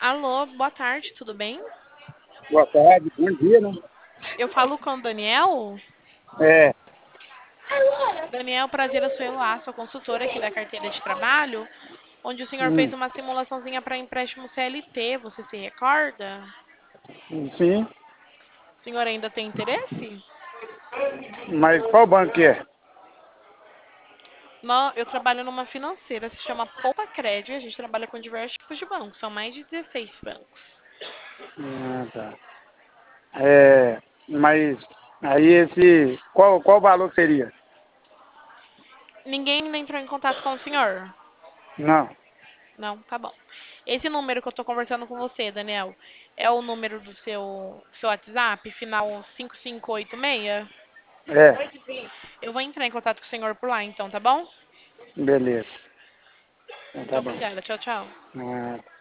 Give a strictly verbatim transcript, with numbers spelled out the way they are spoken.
Alô, boa tarde, tudo bem? Boa tarde, bom dia, né? Eu falo com o Daniel. É, Daniel, prazer, eu sou Eloá, sou consultora aqui da carteira de trabalho, onde o senhor fez hum, uma simulaçãozinha para empréstimo C L T, você se recorda? sim, O senhor ainda tem interesse? mas qual banco que é? Nó- Eu trabalho numa financeira, se chama Poupa Crédito, e a gente trabalha com diversos tipos de bancos, são mais de dezesseis bancos. Ah, tá. É, mas aí esse, qual, qual o valor que seria? Ninguém ainda entrou em contato com o senhor? Não, Não, tá bom. Esse número que eu tô conversando com você, Daniel, é o número do seu, seu WhatsApp, final cinco cinco oito seis? é, Eu vou entrar em contato com o senhor por lá, então, tá bom? beleza, então Muito tá bom. obrigada. Tchau, tchau. Ah,